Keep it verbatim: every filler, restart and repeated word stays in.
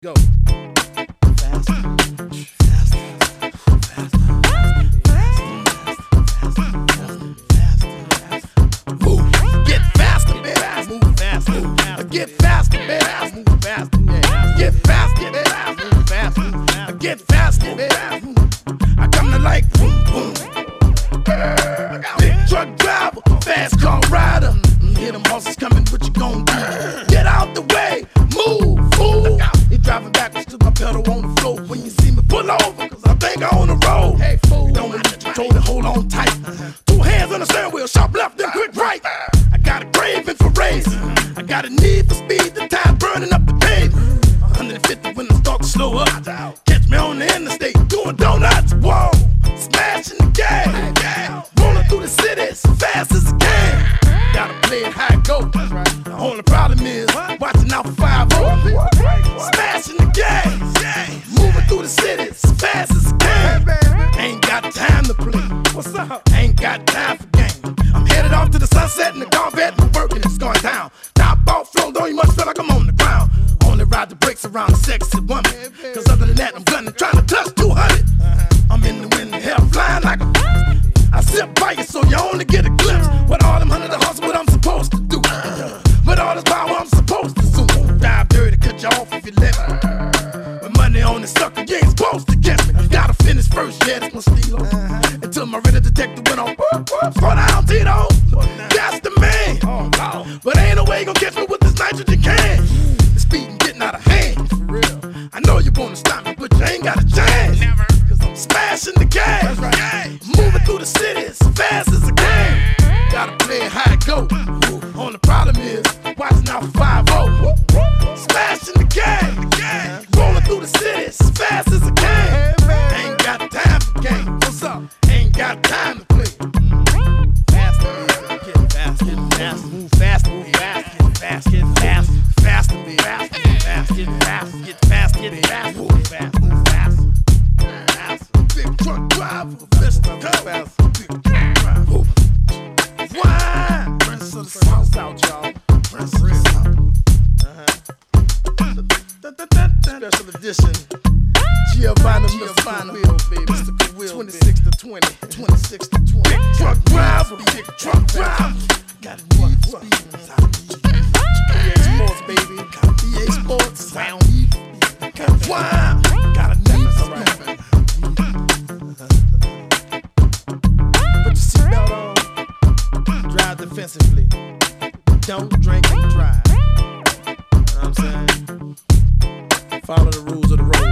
Go. Faster. Faster. Faster. Move. Get faster, baby. Move faster. Get faster, baby. Move faster. Get faster, baby. Move faster. Get faster, baby. I come to like boom, boom. Big truck driver, fast car rider. Hear them horses coming, what you gon' do? Get out the way, move, fool. They driving backwards to my pedal on the floor. When you see me pull over, cause I think I'm on the road. Hey, fool, don't let you control it, hold on tight. Two hands on the steering wheel, sharp left, then quick right. I got a craving for racing. I got a need for speed, the time burning up the pavement. one hundred fifty when I start to slow up. Catch me on the interstate, doing donuts, whoa. Smashing the game, rolling through the city as fast as I can. Gotta play it how it goes. The only problem is watching out for five oh. Smashing the game, moving through the city as fast as I can. Ain't got time to play. What's up? Ain't got time for games. I'm headed off to the sunset in the Corvette. My work and it's going down. Top off flow, though you must feel like I'm on the ground. Only ride the brakes around a sexy woman. Cause other than that, I'm gunning, trying to touch two hundred. I'm in the wind, hell flying like a. I sit by you so you only get a glimpse. What all them hundred to hustle, what I'm supposed to do. But all this power I'm supposed to zoom. Dive dirty, cut you off if you let me. With money on the sucker, you ain't supposed to get me. Gotta finish first, yeah, that's my stilo. Until my real detective went on. Slow down, Tito. That's the man. But ain't no way you gon' catch me with this nitrogen can. The speeding getting out of hand. For real. I know you wanna stop me, but you ain't got a chance. Never. Cause I'm smashing the game. Right. Moving through the city as fast as I can. Gotta play it how it go. Only problem is watching out for five oh. Smashing the game. Rolling through the city as fast as I can. Ain't got time for games. What's up? Ain't got time to play. Faster, get faster, get faster, move faster, move faster, get fast, get fast, faster, be faster, get fast, get fast, get fast, get fast, move fast, move fast. Big truck driver, best of fast. Big truck driver. Why? Prince of the South, South, y'all. Prince of the South. Uh-huh. Special edition. Giovanna, Giovanna, Will, baby. Mystical Will, twenty-six to twenty, twenty-six to twenty. Big truck driver, big truck driver. Got a need for speed. E A Sports, baby. E A Sports. Sound. Why? Got a need for speed. Put your seatbelt on. Drive defensively. Don't drink and drive. You know what I'm saying? Follow the rules of the road.